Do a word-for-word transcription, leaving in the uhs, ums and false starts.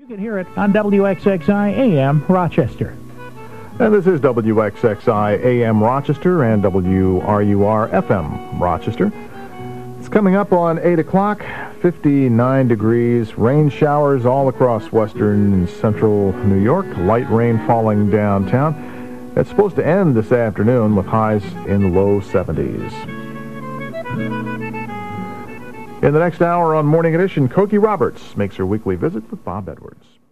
You can hear it on W X X I A M Rochester. And this is W X X I A M Rochester and W R U R F M Rochester. It's coming up on eight o'clock, fifty-nine degrees, rain showers all across western and central New York, light rain falling downtown. It's supposed to end this afternoon with highs in the low seventies. In the next hour on Morning Edition, Cokie Roberts makes her weekly visit with Bob Edwards.